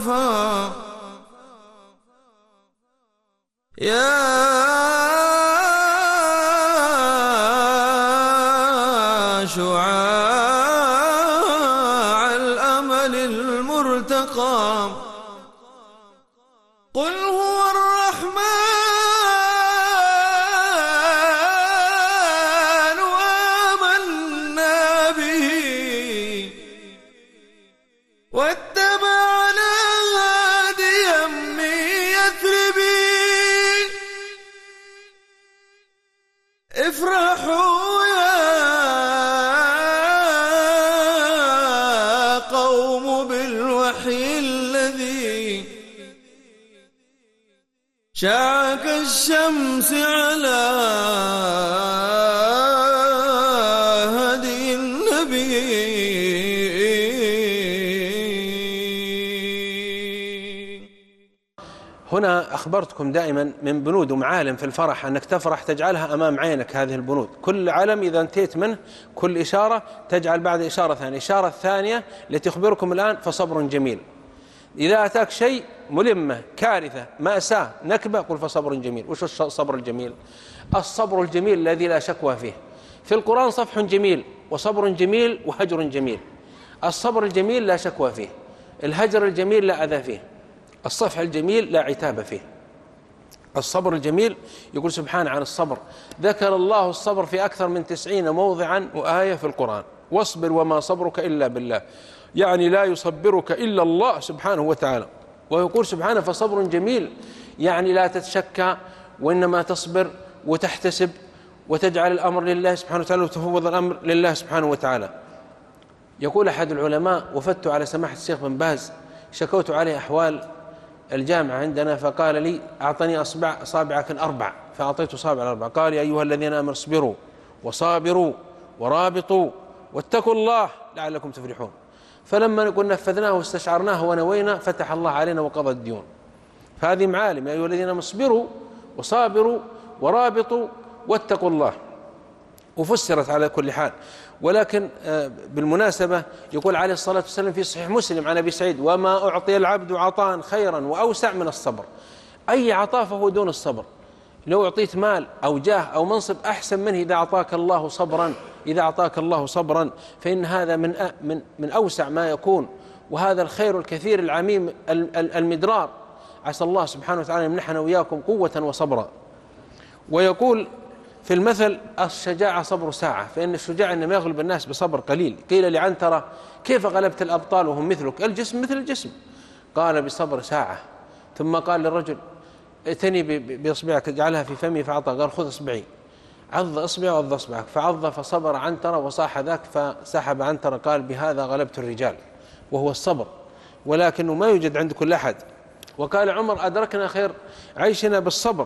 يا شعاع الأمل المرتقى قل هو الرحمن وآمنا به واتبعنا هاديا من يثربي افرحوا يا قوم بالوحي الذي شاع كالشمس على هدي النبي. هنا أخبرتكم دائما من بنود ومعالم في الفرح أنك تفرح تجعلها أمام عينك. هذه البنود كل علم إذا انتهيت منه كل إشارة تجعل بعد إشارة ثانية. الإشارة الثانية التي أخبركم الآن فصبر جميل. إذا أتاك شيء ملمة كارثة مأساة نكبة قل فصبر جميل. وش الصبر الجميل؟ الصبر الجميل الذي لا شكوى فيه. في القرآن صفح جميل وصبر جميل وهجر جميل. الصبر الجميل لا شكوى فيه، الهجر الجميل لا أذى فيه، الصفح الجميل لا عتاب فيه. الصبر الجميل يقول سبحانه عن الصبر ذكر الله الصبر في أكثر من 90 موضعا وآية في القرآن. واصبر وما صبرك إلا بالله، يعني لا يصبرك إلا الله سبحانه وتعالى. ويقول سبحانه فصبر جميل، يعني لا تتشكى وإنما تصبر وتحتسب وتجعل الأمر لله سبحانه وتعالى وتفوض الأمر لله سبحانه وتعالى. يقول أحد العلماء وفدت على سماحة الشيخ بن باز شكوت عليه أحوال الجامعة عندنا فقال لي أعطني أصابعك الأربع فأعطيته صابع الأربع. قال يا أيها الذين آمنوا اصبروا وصابروا ورابطوا واتقوا الله لعلكم تفلحون. فلما نقول نفذناه واستشعرناه ونوينا فتح الله علينا وقضى الديون. فهذه معالم يا أيها الذين آمنوا اصبروا وصابروا ورابطوا واتقوا الله، وفسرت على كل حال. ولكن بالمناسبة يقول عليه الصلاة والسلام في صحيح مسلم عن أبي سعيد وما أعطي العبد عطاء خيرا وأوسع من الصبر. أي عطاء فهو دون الصبر. لو أعطيت مال أو جاه أو منصب أحسن منه إذا أعطاك الله صبرا، إذا أعطاك الله صبرا فإن هذا من أوسع ما يكون، وهذا الخير الكثير العميم المدرار. عسى الله سبحانه وتعالى يمنحنا وإياكم قوة وصبرا. ويقول في المثل الشجاعة صبر ساعة، فإن الشجاع إنما يغلب الناس بصبر قليل. قيل لعنترة كيف غلبت الأبطال وهم مثلك؟ الجسم مثل الجسم. قال بصبر ساعة. ثم قال للرجل ائتني بإصبعك اجعلها في فمي فأعطى. قال خذ إصبعي، عض إصبعي وعض إصبعك، فعض فصبر عنترة وصاح ذاك فسحب عنترة. قال بهذا غلبت الرجال، وهو الصبر، ولكنه ما يوجد عند كل أحد. وقال عمر أدركنا خير عيشنا بالصبر.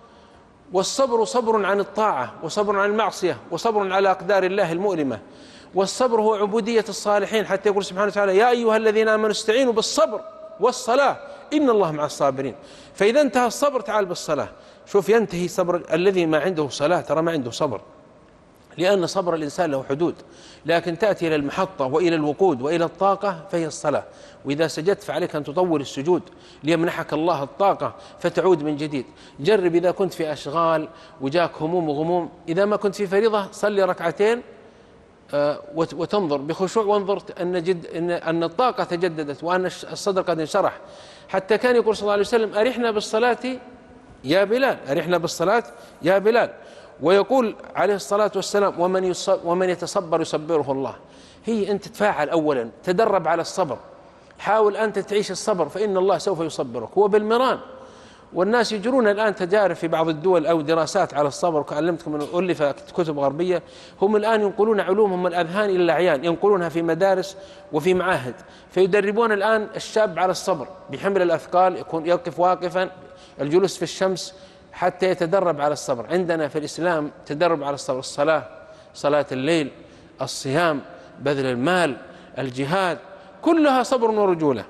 والصبر صبر عن الطاعة وصبر عن المعصية وصبر على أقدار الله المؤلمة. والصبر هو عبودية الصالحين، حتى يقول سبحانه وتعالى يا أيها الذين آمنوا استعينوا بالصبر والصلاة إن الله مع الصابرين. فإذا انتهى الصبر تعال بالصلاة. شوف ينتهي صبر الذي ما عنده صلاة ترى ما عنده صبر، لأن صبر الإنسان له حدود، لكن تأتي إلى المحطة وإلى الوقود وإلى الطاقة فهي الصلاة. وإذا سجدت فعليك أن تطول السجود ليمنحك الله الطاقة فتعود من جديد. جرب إذا كنت في أشغال وجاك هموم وغموم، إذا ما كنت في فريضة صلي ركعتين وتنظر بخشوع وانظر أن الطاقة تجددت وأن الصدر قد انشرح. حتى كان يقول صلى الله عليه وسلم أرحنا بالصلاة يا بلال، أرحنا بالصلاة يا بلال. ويقول عليه الصلاة والسلام ومن يتصبر يصبره الله. هي أنت تفاعل أولا، تدرب على الصبر، حاول أنت تعيش الصبر فإن الله سوف يصبرك. هو بالمران. والناس يجرون الآن تجارب في بعض الدول أو دراسات على الصبر، وعلمتكم أن ألف كتب غربية. هم الآن ينقلون علومهم من الأذهان إلى الأعيان، ينقلونها في مدارس وفي معاهد، فيدربون الآن الشاب على الصبر بحمل الأثقال، يكون يقف واقفا، الجلوس في الشمس حتى يتدرب على الصبر. عندنا في الإسلام تدرب على الصبر، الصلاة، صلاة الليل، الصيام، بذل المال، الجهاد، كلها صبر ورجولة.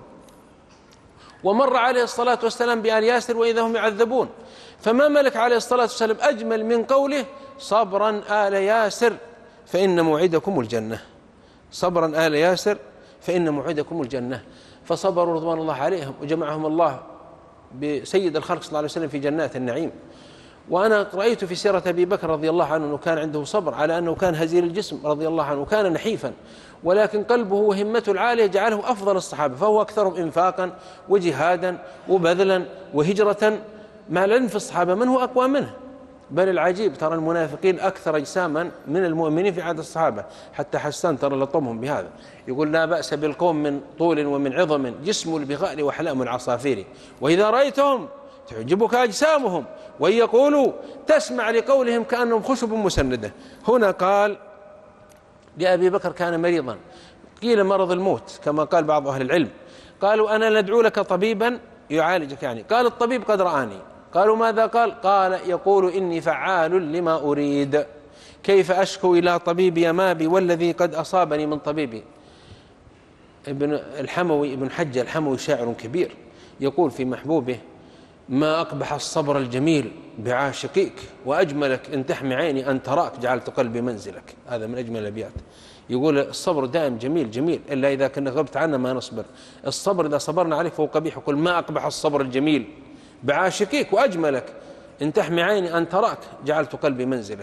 ومر عليه الصلاة والسلام بآل ياسر وإذا هم يعذبون، فما ملك عليه الصلاة والسلام أجمل من قوله صبرا آل ياسر فإن موعدكم الجنة. صبرا آل ياسر فإن موعدكم الجنة. فصبروا رضوان الله عليهم وجمعهم الله بسيد الخلق صلى الله عليه وسلم في جنات النعيم. وأنا رأيت في سيرة أبي بكر رضي الله عنه أنه كان عنده صبر على أنه كان هزيل الجسم رضي الله عنه وكان نحيفا، ولكن قلبه وهمته العالية جعله أفضل الصحابة، فهو أكثرهم إنفاقا وجهادا وبذلا وهجرة ما لن في الصحابة من هو أقوى منه. بل العجيب ترى المنافقين أكثر أجساما من المؤمنين في عهد الصحابة، حتى حسان ترى لطمهم بهذا، يقول لا بأس بالقوم من طول ومن عظم، جسم البغال وحلام العصافير، وإذا رأيتهم تعجبك أجسامهم وإن يقولوا تسمع لقولهم كأنهم خشب مسندة. هنا قال لأبي بكر كان مريضا، قيل مرض الموت كما قال بعض أهل العلم، قالوا أنا ندعو لك طبيبا يعالجك، يعني قال الطبيب قد رآني. قالوا ماذا قال؟ قال يقول إني فعال لما أريد، كيف أشكو إلى طبيبي ما بي والذي قد أصابني من طبيبي. ابن الحموي ابن حجة الحموي شاعر كبير يقول في محبوبه ما أقبح الصبر الجميل بعاشقيك وأجملك إن تحمي عيني أن تراك جعلت قلبي منزلك. هذا من أجمل الأبيات. يقول الصبر دائم جميل جميل إلا إذا كنا غبت عنا ما نصبر. الصبر إذا صبرنا عليك فهو قبيح. يقول ما أقبح الصبر الجميل بعاشقيك وأجملك إن تحمي عيني أن تراك جعلت قلبي منزلك.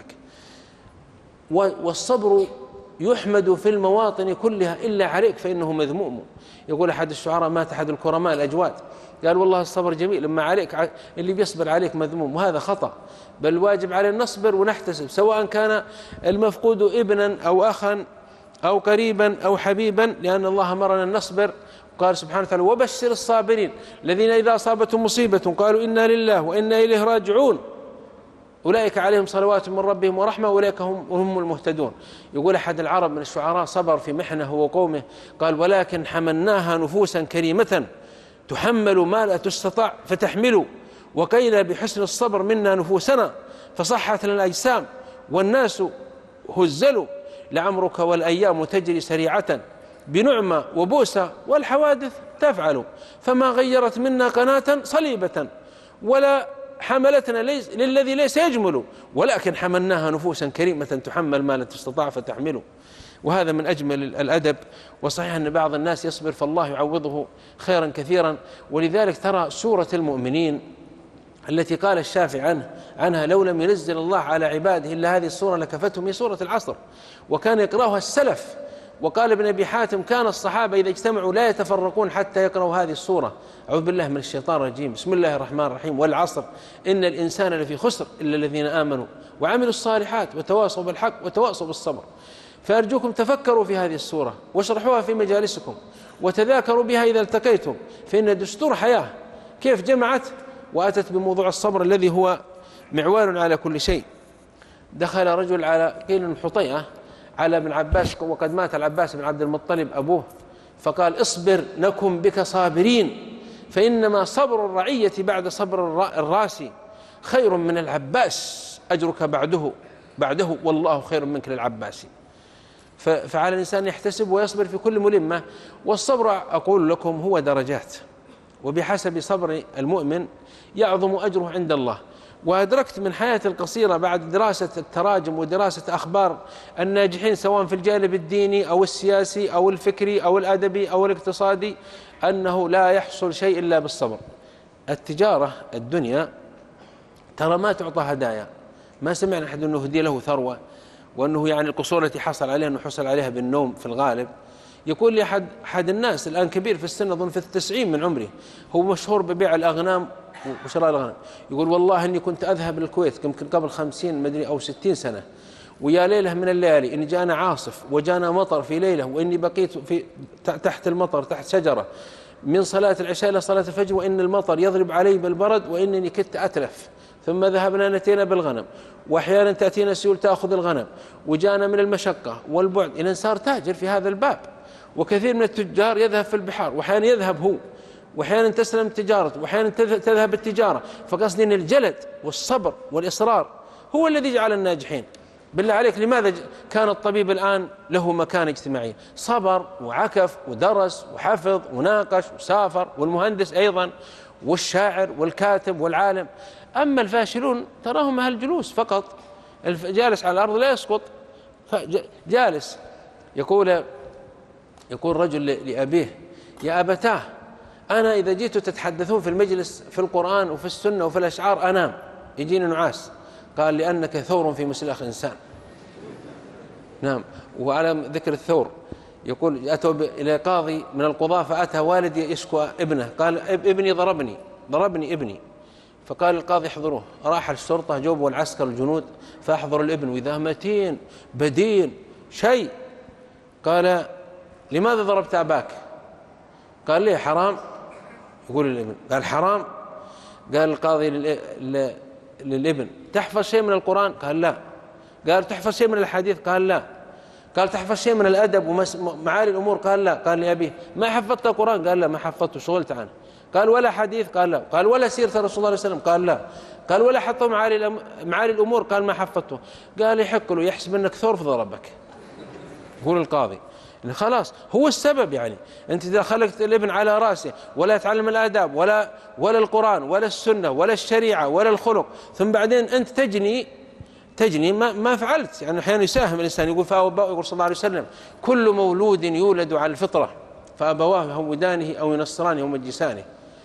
والصبر يحمد في المواطن كلها إلا عليك فإنه مذموم. يقول أحد الشعراء مات أحد الكرماء الأجواد قال والله الصبر جميل لما عليك اللي بيصبر عليك مذموم، وهذا خطأ، بل الواجب علينا نصبر ونحتسب سواء كان المفقود ابنا أو أخا أو قريبا أو حبيبا، لأن الله أمرنا أن نصبر. قال سبحانه وتعالى وبشر الصابرين الذين إذا أصابتهم مصيبة قالوا إنا لله وإنا إليه راجعون أولئك عليهم صلوات من ربهم ورحمة أولئك هم المهتدون. يقول أحد العرب من الشعراء صبر في محنه هو وقومه قال ولكن حملناها نفوسا كريمة تحمل ما لا تستطاع فتحمل، وقيل بحسن الصبر منا نفوسنا فصحت لنا الأجسام والناس هزلوا، لعمرك والأيام تجري سريعة بنعمة وبوسة والحوادث تفعل، فما غيرت منا قناة صليبة ولا حملتنا للذي ليس يجمل، ولكن حملناها نفوسا كريمة تحمل ما لا تستطاع فتحمله. وهذا من أجمل الأدب. وصحيح أن بعض الناس يصبر فالله يعوضه خيرا كثيرا. ولذلك ترى سورة المؤمنين التي قال الشافعي عنها لو لم ينزل الله على عباده إلا هذه السورة لكفتهم، هي سورة العصر، وكان يقرأها السلف. وقال ابن أبي حاتم كان الصحابة إذا اجتمعوا لا يتفرقون حتى يقرأوا هذه السورة. أعوذ بالله من الشيطان الرجيم. بسم الله الرحمن الرحيم والعصر إن الإنسان لفي خسر إلا الذين آمنوا وعملوا الصالحات وتواصوا بالحق وتواصوا بالصبر. فأرجوكم تفكروا في هذه السورة واشرحوها في مجالسكم وتذاكروا بها إذا التقيتم، فإن دستور حياة كيف جمعت وأتت بموضوع الصبر الذي هو معوان على كل شيء. دخل رجل على قيل حطيئة على ابن عباس وقد مات العباس بن عبد المطلب أبوه، فقال اصبر نكن بك صابرين فإنما صبر الرعية بعد صبر الراس خير من العباس أجرك بعده والله خير منك للعباس. فعلى الإنسان يحتسب ويصبر في كل ملمة. والصبر أقول لكم هو درجات، وبحسب صبر المؤمن يعظم أجره عند الله. وأدركت من حياتي القصيرة بعد دراسة التراجم ودراسة أخبار الناجحين سواء في الجانب الديني أو السياسي أو الفكري أو الأدبي أو الاقتصادي أنه لا يحصل شيء إلا بالصبر. التجارة الدنيا ترى ما تعطى هدايا، ما سمعنا أحد أنه هدي له ثروة وأنه يعني القصور التي حصل عليها أنه حصل عليها بالنوم في الغالب. يقول لي أحد الناس الآن كبير في السن أظن في 90 من عمره، هو مشهور ببيع الأغنام وشراء الأغنام، يقول والله إني كنت أذهب للكويت يمكن قبل 50 مدري أو 60 سنة، ويا ليلة من الليالي إن جانا عاصف وجانا مطر في ليلة وإني بقيت تحت المطر تحت شجرة من صلاة العشاء إلى صلاة الفجر وإن المطر يضرب علي بالبرد وإنني كدت أتلف، ثم ذهبنا نتينا بالغنم وأحيانا تأتينا سيول تأخذ الغنم، وجانا من المشقة والبعد إلى أن صار تاجر في هذا الباب. وكثير من التجار يذهب في البحار وأحيانا يذهب هو وأحيانا تسلم تجارته وأحيانا تذهب التجارة. فقصدي أن الجلد والصبر والإصرار هو الذي جعل الناجحين. بالله عليك لماذا كان الطبيب الآن له مكان اجتماعي؟ صبر وعكف ودرس وحفظ وناقش وسافر، والمهندس أيضا والشاعر والكاتب والعالم. أما الفاشلون تراهم هالجلوس فقط، جالس على الأرض لا يسقط جالس. يقول رجل لأبيه يا أبتاه أنا إذا جيت تتحدثون في المجلس في القرآن وفي السنة وفي الأشعار أنام يجيني نعاس. قال لأنك ثور في مسلخ إنسان. نعم. وعلى ذكر الثور يقول أتوا إلى قاضي من القضاة فأتى والدي يشكو ابنه، قال ابني ضربني ابني. فقال القاضي احضروه. راح الشرطة جوبوا العسكر الجنود فأحضروا الابن، وإذا متين بدين شيء. قال لماذا ضربت أباك؟ قال ليه حرام؟ يقول الابن. قال حرام. قال القاضي للابن تحفظ شيء من القرآن؟ قال لا. قال تحفظ شيء من الحديث؟ قال لا. قال تحفظ شيء من الأدب ومعالي الأمور؟ قال لا. قال لأبيه ما حفظت القرآن؟ قال لا ما حفظته شغلت عنه. قال ولا حديث؟ قال لا. قال ولا سيرة رسول الله صلى الله عليه وسلم؟ قال لا. قال ولا حطوا معالي الأمور؟ قال ما حفظته. قال يحق له يحسب أنك ثور فضربك. يقول القاضي خلاص هو السبب، يعني أنت إذا خلقت الابن على رأسه ولا يتعلم الآداب ولا القرآن ولا السنة ولا الشريعة ولا الخلق، ثم بعدين أنت تجني ما فعلت. يعني أحيانا يساهم الإنسان يقول يقول صلى الله عليه وسلم كل مولود يولد على الفطرة فأبواه يهودانه أو ينصرانه أو يمجسانه.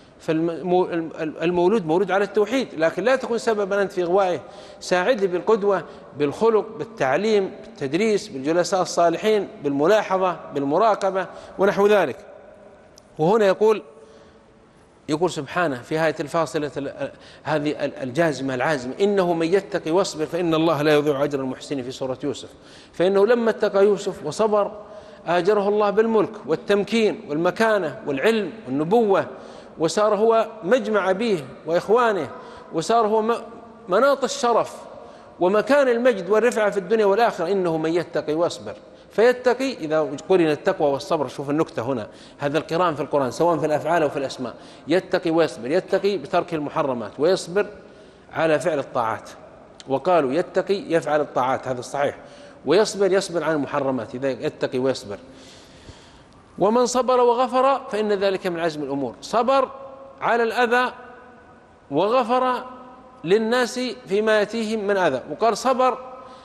فالمولود مولود على التوحيد، لكن لا تكون سببا أنت في إغوائه. ساعده بالقدوة بالخلق بالتعليم بالتدريس بالجلساء الصالحين بالملاحظة بالمراقبة ونحو ذلك. وهنا يقول سبحانه في آية الفاصلة هذه الجازمة العازمة إنه من يتقي واصبر فإن الله لا يضيع أجر المحسنين في سورة يوسف. فإنه لما اتقى يوسف وصبر آجره الله بالملك والتمكين والمكانة والعلم والنبوة، وصار هو مجمع أبيه وإخوانه، وصار هو مناط الشرف ومكان المجد والرفعة في الدنيا والآخرة. إنه من يتقي واصبر. فيتقي إذا قرن التقوى والصبر، شوف النكتة هنا، هذا القران في القرآن سواء في الأفعال أو في الأسماء. يتقي ويصبر، يتقي بترك المحرمات ويصبر على فعل الطاعات. وقالوا يتقي يفعل الطاعات، هذا الصحيح، ويصبر يصبر عن المحرمات إذا يتقي ويصبر. ومن صبر وغفر فإن ذلك من عزم الأمور. صبر على الأذى وغفر للناس فيما يأتيهم من أذى. وقال صبر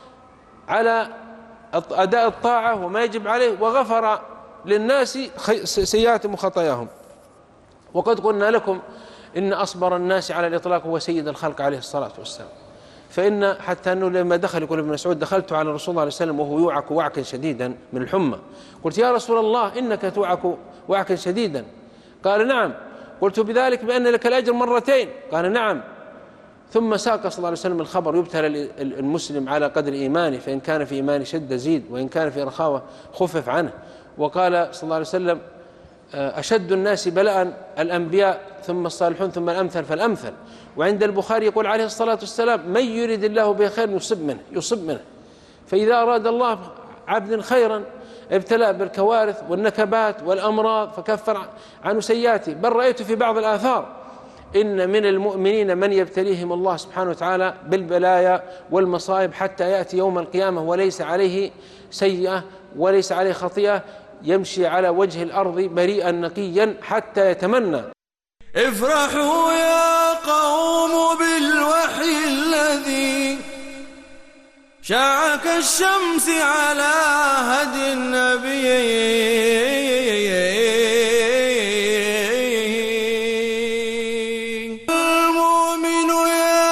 على أداء الطاعة وما يجب عليه، وغفر للناس سيئاتهم وخطاياهم. وقد قلنا لكم إن أصبر الناس على الإطلاق هو سيد الخلق عليه الصلاة والسلام. فإن حتى أنه لما دخل يقول ابن مسعود دخلت على رسول الله عليه وسلم وهو يوعك وعكا شديدا من الحمى. قلت يا رسول الله إنك توعك وعكا شديدا. قال نعم. قلت بذلك بأن لك الأجر مرتين. قال نعم. ثم ساق صلى الله عليه وسلم الخبر يبتلى المسلم على قدر إيمانه، فإن كان في إيمانه شدة زيد وإن كان في رخاوة خفف عنه. وقال صلى الله عليه وسلم أشد الناس بلاء الأنبياء ثم الصالحون ثم الأمثل فالأمثل. وعند البخاري يقول عليه الصلاة والسلام من يريد الله به خير يصب منه. فإذا أراد الله عبد خيرا ابتلى بالكوارث والنكبات والأمراض فكفر عنه سيئاته. بل رأيت في بعض الآثار إن من المؤمنين من يبتليهم الله سبحانه وتعالى بالبلايا والمصائب حتى يأتي يوم القيامة وليس عليه سيئة وليس عليه خطيئة، يمشي على وجه الأرض بريئا نقيا حتى يتمنى. افرحوا يا قوم بالوحي الذي شاع كالشمس على هدي النبي. المؤمن يا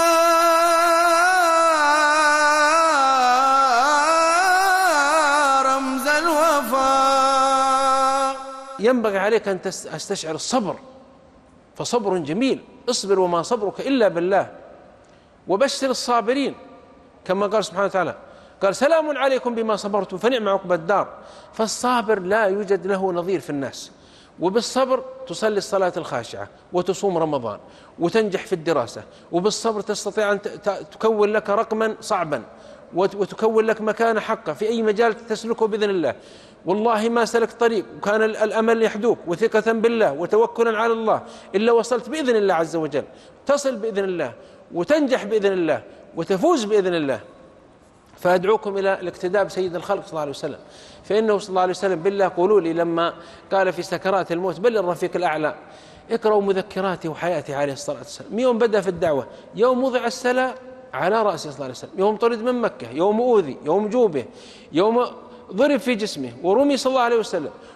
رمز الوفاء. ينبغي عليك أن تستشعر الصبر، فصبر جميل. اصبر وما صبرك إلا بالله، وبشر الصابرين كما قال سبحانه وتعالى قال سلام عليكم بما صبرتم فنعم عقبى الدار. فالصابر لا يوجد له نظير في الناس. وبالصبر تصلي الصلاة الخاشعة وتصوم رمضان وتنجح في الدراسة، وبالصبر تستطيع أن تكون لك رقما صعبا وتكون لك مكانة حقة في أي مجال تسلكه بإذن الله. والله ما سلك طريق وكان الأمل يحدوك وثقة بالله وتوكلا على الله إلا وصلت بإذن الله عز وجل، تصل بإذن الله وتنجح بإذن الله وتفوز بإذن الله. فأدعوكم إلى الاقتداء بسيد الخلق صلى الله عليه وسلم. فإنه صلى الله عليه وسلم بالله قولوا لي لما قال في سكرات الموت بل الرفيق الأعلى اقرأوا مذكراته وحياته عليه الصلاة والسلام. يوم بدأ في الدعوة، يوم وضع السلا على رأسه صلى الله عليه وسلم، يوم طرد من مكة، يوم أوذي، يوم جوبه، يوم ضرب في جسمه ورمي صلى الله عليه وسلم،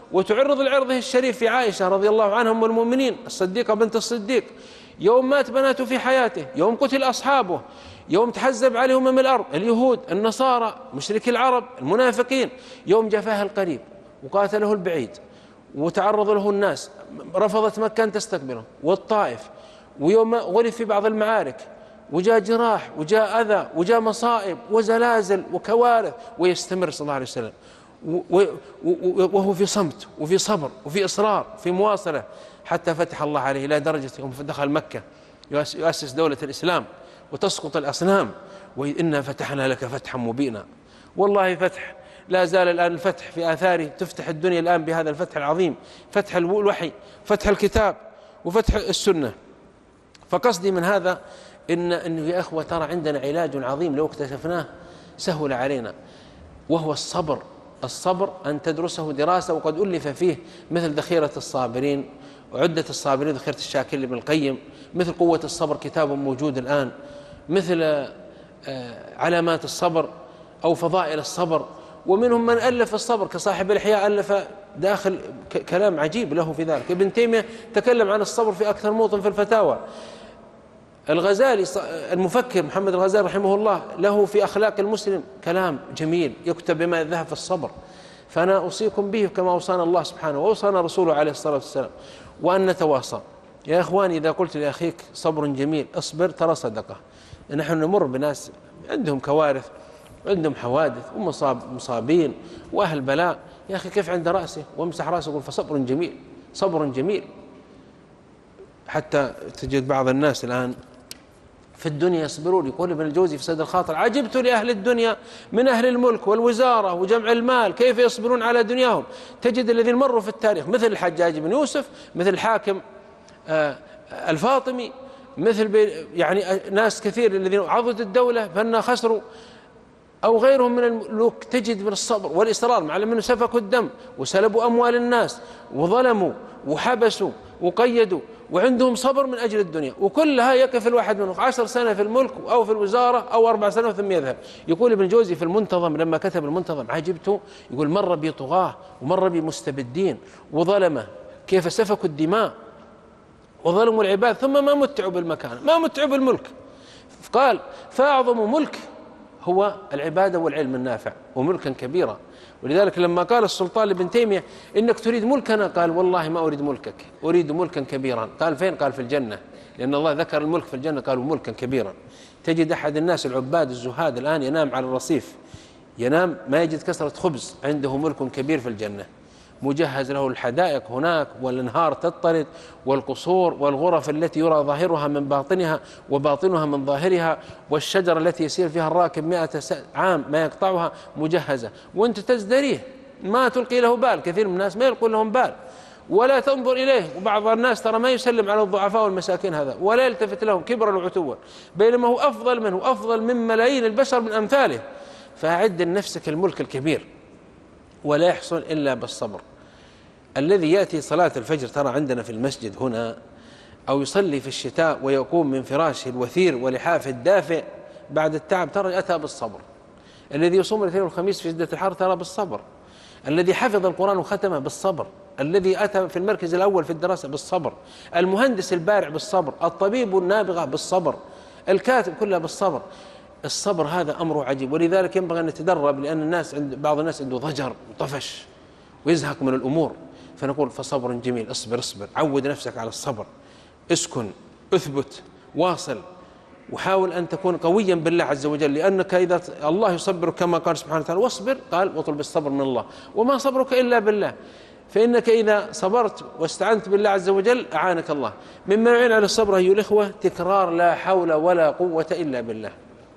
وتعرض لعرضه الشريف في عائشة رضي الله عنها أم المؤمنين الصديقة بنت الصديق، يوم مات بناته في حياته، يوم قتل أصحابه، يوم تحزب عليهم من الأرض اليهود النصارى مشركي العرب المنافقين، يوم جفاه القريب وقاتله البعيد وتعرض له الناس، رفضت مكة أن تستقبله والطائف، ويوم غلف في بعض المعارك وجاء جراح وجاء أذى وجاء مصائب وزلازل وكوارث، ويستمر صلى الله عليه وسلم وهو في صمت وفي صبر وفي إصرار في مواصلة حتى فتح الله عليه إلى درجة يوم دخل مكة يؤسس دولة الإسلام وتسقط الأصنام، وإنا فتحنا لك فتحا مبينا. والله فتح لا زال الآن الفتح في آثاره، تفتح الدنيا الآن بهذا الفتح العظيم، فتح الوحي، فتح الكتاب وفتح السنة. فقصدي من هذا إنه يا أخوة ترى عندنا علاج عظيم لو اكتشفناه سهل علينا، وهو الصبر. الصبر أن تدرسه دراسة، وقد ألف فيه مثل ذخيرة الصابرين وعدة الصابرين ذخيرة الشاكر لابن القيم، مثل قوة الصبر كتاب موجود الآن، مثل علامات الصبر أو فضائل الصبر. ومنهم من ألف الصبر كصاحب الإحياء، ألف داخل كلام عجيب له في ذلك. ابن تيمية تكلم عن الصبر في أكثر موطن في الفتاوى. الغزالي المفكر محمد الغزالي رحمه الله له في أخلاق المسلم كلام جميل يكتب بما الذهب في الصبر. فأنا أوصيكم به كما أوصانا الله سبحانه وأوصانا رسوله عليه الصلاة والسلام، وأن نتواصى. يا إخواني إذا قلت لأخيك صبر جميل اصبر ترى صدقة. نحن نمر بناس عندهم كوارث، عندهم حوادث ومصابين وأهل بلاء، يا أخي كيف عند رأسه وامسح رأسه يقول فصبر جميل، صبر جميل. حتى تجد بعض الناس الآن في الدنيا يصبرون. يقول ابن الجوزي في سد الخاطر: عجبت لأهل الدنيا من أهل الملك والوزارة وجمع المال كيف يصبرون على دنياهم. تجد الذين مروا في التاريخ مثل الحجاج بن يوسف، مثل الحاكم الفاطمي، مثل يعني ناس كثير الذين عضدوا الدولة فأنا خسروا، أو غيرهم من الملوك، تجد من الصبر والإصرار مع أنهم سفكوا الدم وسلبوا أموال الناس وظلموا وحبسوا وقيدوا، وعندهم صبر من أجل الدنيا، وكلها يقف الواحد منهم 10 سنة في الملك أو في الوزارة أو 4 سنوات ثم يذهب. يقول ابن الجوزي في المنتظم لما كتب المنتظم: عجبت، يقول مر بي طغاة ومر بي مستبدين وظلمة كيف سفكوا الدماء وظلموا العباد ثم ما متعوا بالمكان، ما متعوا بالملك. قال: فأعظم ملك هو العبادة والعلم النافع وملكا كبيرا. ولذلك لما قال السلطان لابن تيمية: إنك تريد ملكنا، قال: والله ما أريد ملكك، أريد ملكا كبيرا. قال: فين؟ قال: في الجنة، لأن الله ذكر الملك في الجنة، قالوا ملكا كبيرا. تجد أحد الناس العباد الزهاد الآن ينام على الرصيف، ينام ما يجد كسرة خبز، عنده ملك كبير في الجنة، مجهز له الحدائق هناك والانهار تطرد والقصور والغرف التي يرى ظاهرها من باطنها وباطنها من ظاهرها، والشجرة التي يسير فيها الراكب 100 عام ما يقطعها مجهزة، وانت تزدريه ما تلقي له بال. كثير من الناس ما يلقون لهم بال ولا تنظر إليه، وبعض الناس ترى ما يسلم على الضعفاء والمساكين هذا ولا يلتفت لهم كبرا وعتوا، بينما هو أفضل منه، أفضل من ملايين البشر من أمثاله. فأعد لنفسك الملك الكبير، ولا يحصل إلا بالصبر. الذي يأتي صلاة الفجر ترى عندنا في المسجد هنا، أو يصلي في الشتاء ويقوم من فراشه الوثير ولحافه الدافئ بعد التعب، ترى أتى بالصبر. الذي يصوم الاثنين والخميس في شدة الحر ترى بالصبر. الذي حفظ القرآن وختمه بالصبر. الذي أتى في المركز الأول في الدراسة بالصبر. المهندس البارع بالصبر. الطبيب النابغة بالصبر. الكاتب كلها بالصبر. الصبر هذا أمر عجيب، ولذلك ينبغي أن نتدرب، لأن الناس بعض الناس عنده ضجر وطفش ويزهق من الأمور، فنقول فصبر جميل، اصبر اصبر، عود نفسك على الصبر، اسكن، اثبت، واصل، وحاول أن تكون قويا بالله عز وجل، لأنك إذا الله يصبرك كما قال سبحانه وتعالى: واصبر، قال: واطلب الصبر من الله، وما صبرك إلا بالله. فإنك إذا صبرت واستعنت بالله عز وجل أعانك الله. مما يعين على الصبر أيها الإخوة تكرار لا حول ولا قوة إلا بالله.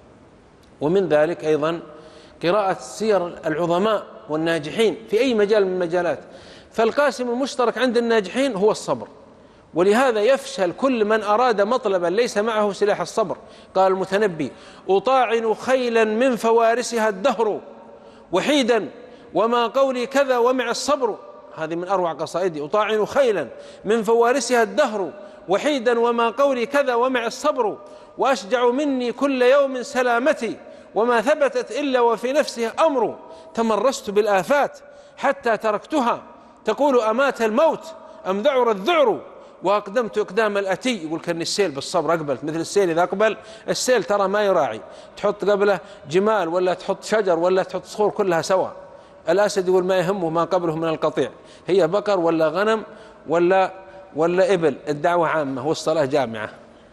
ومن ذلك أيضا قراءة سير العظماء والناجحين في أي مجال من المجالات. فالقاسم المشترك عند الناجحين هو الصبر، ولهذا يفشل كل من أراد مطلبا ليس معه سلاح الصبر. قال المتنبي: أطاعن خيلا من فوارسها الدهر وحيدا وما قولي كذا ومع الصبر. هذه من أروع قصائدي: أطاعن خيلا من فوارسها الدهر وحيدا وما قولي كذا ومع الصبر، وأشجع مني كل يوم سلامتي وما ثبتت إلا وفي نفسها أمر، تمرست بالآفات حتى تركتها تقول أمات الموت أم ذعر الذعر وأقدمت إقدام الأتي. يقول كأن السيل بالصبر أقبلت، مثل السيل إذا أقبل السيل ترى ما يراعي، تحط قبله جمال ولا تحط شجر ولا تحط صخور كلها سواء. الأسد يقول ما يهمه ما قبله من القطيع، هي بقر ولا غنم ولا إبل، الدعوة عامة والصلاة جامعة.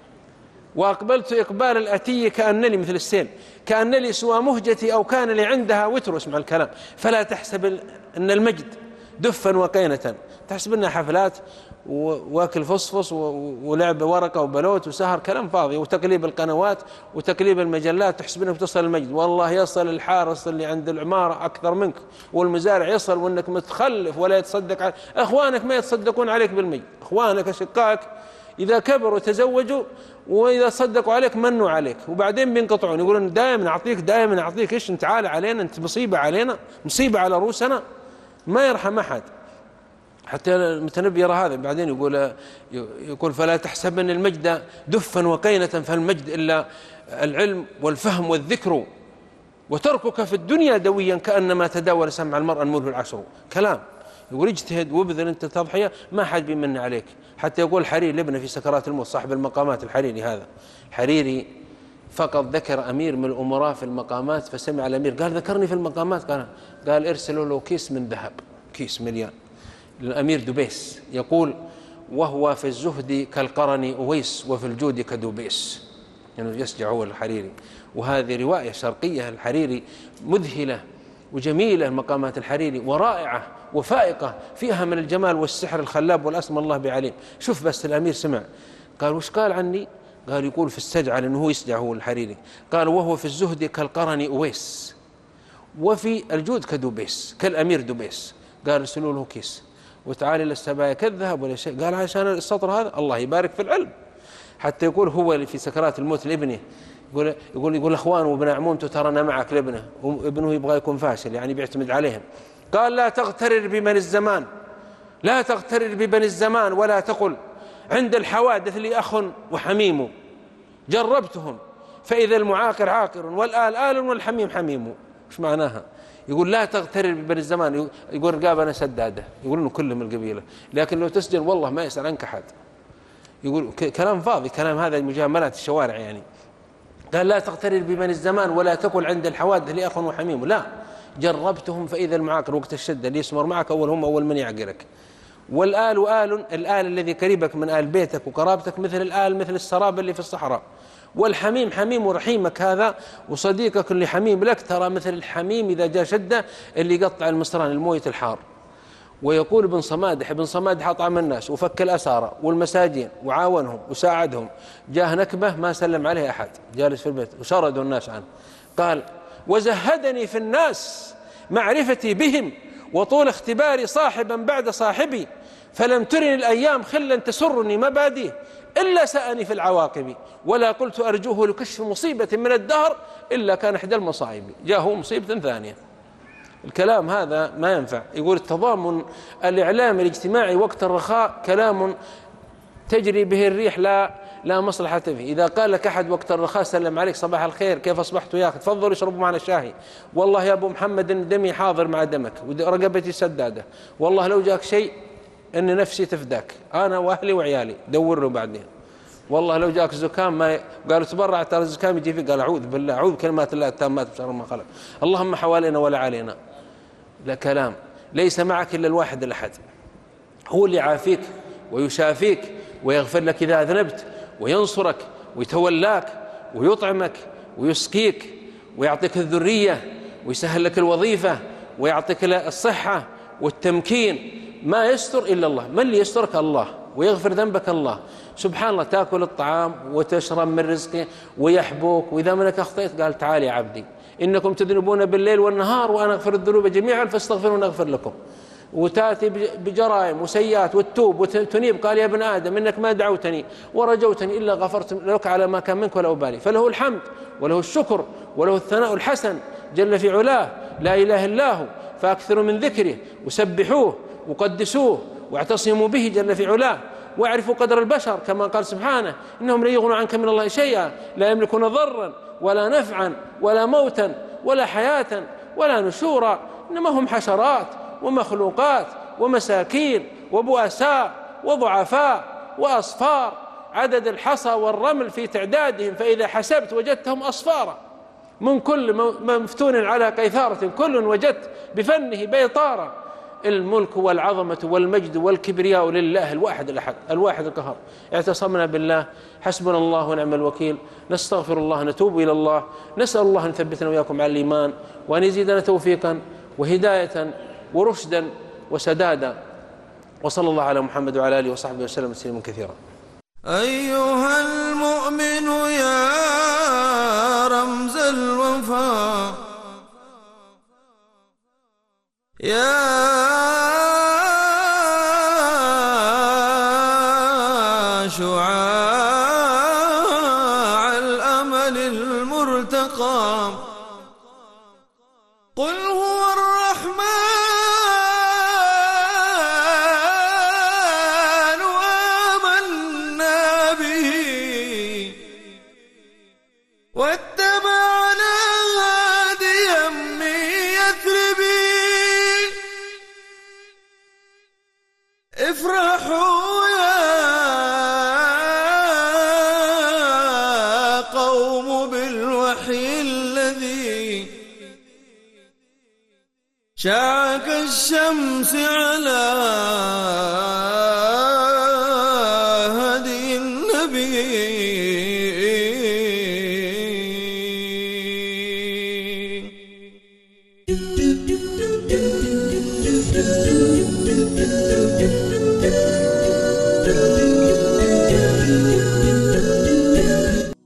وأقبلت إقبال الأتي كأنني مثل السيل، كأنني سوى مهجتي أو كان لي عندها وتر. اسمع الكلام، فلا تحسب أن المجد دفا وقينة، تحسب أنها حفلات واكل فصفص ولعب ورقة وبلوت وسهر، كلام فاضي، وتقليب القنوات وتقليب المجلات، تحسب أنك تصل المجد. والله يصل الحارس اللي عند العمارة أكثر منك، والمزارع يصل وأنك متخلف ولا يتصدق عليك. أخوانك ما يتصدقون عليك بالمجد، أخوانك أشقائك إذا كبروا وتزوجوا وإذا صدقوا عليك منوا عليك، وبعدين بينقطعون يقولون دائما أعطيك إيش أنت عالي علينا، أنت مصيبة علينا، مصيبة على رؤوسنا، ما يرحم أحد. حتى المتنبي يرى هذا، بعدين يقول فلا تحسبن المجد دفا وقينة، فالمجد إلا العلم والفهم والذكر، وتركك في الدنيا دويا كأنما تداول سمع المرء المله العشر. كلام يقول اجتهد وابذل أنت تضحية، ما حد بيمن عليك. حتى يقول حريري لابنه في سكرات الموت، صاحب المقامات الحريري هذا، حريري فقط ذكر أمير من الأمراء في المقامات، فسمع الأمير قال ذكرني في المقامات، قال ارسلوا له كيس من ذهب، كيس مليان للأمير دبيس، يقول وهو في الزهد كالقرن أويس وفي الجود كدبيس، يعني يسجع هو الحريري. وهذه رواية شرقية، الحريري مذهلة وجميلة، مقامات الحريري ورائعة وفائقة، فيها من الجمال والسحر الخلاب والأسمى الله بعليم. شوف بس الأمير سمع، قال وش قال عني؟ قال يقول في السجع، لأنه هو يسجع هو الحريري، قال وهو في الزهد كالقرن أويس وفي الجود كدبيس، كالأمير دبيس. قال ارسلوا له كيس وتعالي للسبايا كالذهب ولا شيء. قال عشان السطر هذا الله يبارك في العلم. حتى يقول هو اللي في سكرات الموت لابنه، يقول اخوانه وابن عمومته ترانا معك لابنه، وابنه يبغى يكون فاشل يعني بيعتمد عليهم. قال لا تغترر بمن الزمان، لا تغترر ببني الزمان، ولا تقل عند الحوادث لي أخ وحميم، جربتهم فإذا المعاقر عاقر والآل آل والحميم حميم. وش معناها؟ يقول لا تغترر ببني الزمان، يقول رقابنا سدادة، يقول إنه كلهم القبيلة، لكن لو تسجن والله ما يسأل عنك أحد. يقول كلام فاضي، كلام هذا مجاملات الشوارع يعني. قال لا تغترر ببني الزمان ولا تقل عند الحوادث لي أخ وحميم، لا، جربتهم فإذا المعاقر وقت الشدة اللي يسمر معك أول من يعقرك. والآل الآل الذي قريبك من آل بيتك وقرابتك مثل الآل مثل السراب اللي في الصحراء. والحميم حميم ورحيمك هذا وصديقك اللي حميم لك ترى مثل الحميم إذا جاء شدة اللي يقطع المصران الموية الحار. ويقول ابن صمادح أطعم الناس وفك الأسارى والمساجين وعاونهم وساعدهم، جاه نكبة ما سلم عليه أحد، جالس في البيت وشردوا الناس عنه. قال وزهدني في الناس معرفتي بهم وطول اختباري صاحبا بعد صاحبي، فلم ترني الأيام خلا تسرني مباديه إلا سأني في العواقب، ولا قلت أرجوه لكشف مصيبة من الدهر إلا كان إحدى المصائب جاءه مصيبة ثانية. الكلام هذا ما ينفع. يقول التضامن الإعلامي الاجتماعي وقت الرخاء كلام تجري به الريح لا مصلحة فيه. إذا قال لك أحد وقت الرخاء سلم عليك صباح الخير كيف أصبحتوا يا أخي تفضلوا اشربوا معنا الشاهي، والله يا أبو محمد دمي حاضر مع دمك ورقبتي سدادة، والله لو جاك شيء إن نفسي تفداك أنا وأهلي وعيالي، دور له بعدين، والله لو جاك زكام ما قالوا تبرع ترى الزكام يجي فيه، قال أعوذ بالله، أعوذ كلمات الله التامات بشر ما خلق، اللهم حوالينا ولا علينا. لا كلام، ليس معك إلا الواحد الأحد، هو اللي يعافيك ويشافيك ويغفر لك إذا أذنبت وينصرك ويتولاك ويطعمك ويسقيك ويعطيك الذرية ويسهل لك الوظيفة ويعطيك الصحة والتمكين. ما يستر إلا الله، من اللي يسترك؟ الله، ويغفر ذنبك الله. سبحان الله، تأكل الطعام وتشرب من رزقه ويحبوك، وإذا منك أخطيت قال تعال يا عبدي إنكم تذنبون بالليل والنهار وأنا أغفر الذنوب جميعا فاستغفرون أغفر لكم. وتأتي بجرائم وسيئات وتتوب وتنيب، قال يا ابن آدم إنك ما دعوتني ورجوتني إلا غفرت لك على ما كان منك ولا أبالي. فله الحمد وله الشكر وله الثناء الحسن جل في علاه، لا إله إلا هو، فأكثروا من ذكره وسبحوه وقدسوه واعتصموا به جل في علاه، واعرفوا قدر البشر كما قال سبحانه إنهم لا يغنوا عنك من الله شيئا، لا يملكون ضرا ولا نفعا ولا موتا ولا حياة ولا نشورا، إنما هم حشرات ومخلوقات ومساكين وبؤساء وضعفاء وأصفار، عدد الحصى والرمل في تعدادهم، فإذا حسبت وجدتهم أصفارا، من كل مفتون على قيثارة كل وجدت بفنه بيطارا. الملك والعظمة والمجد والكبرياء لله الواحد الأحد الواحد القهار. اعتصمنا بالله، حسبنا الله ونعم الوكيل، نستغفر الله، نتوب إلى الله، نسأل الله أن يثبتنا وإياكم على الإيمان، وأن يزيدنا توفيقا وهداية ورشدا وسدادا. وصلى الله على محمد وعلى آله وصحبه وسلم تسليما كثيرا. أيها المؤمن يا رمز الوفاء، يا شعاع الأمل المرتقى، قل هو الرحمن آمنا به واتبعنا هاديا من يثرب. افرحوا يا قوم بالوحي الذي شاع كالشمس على هدي النبي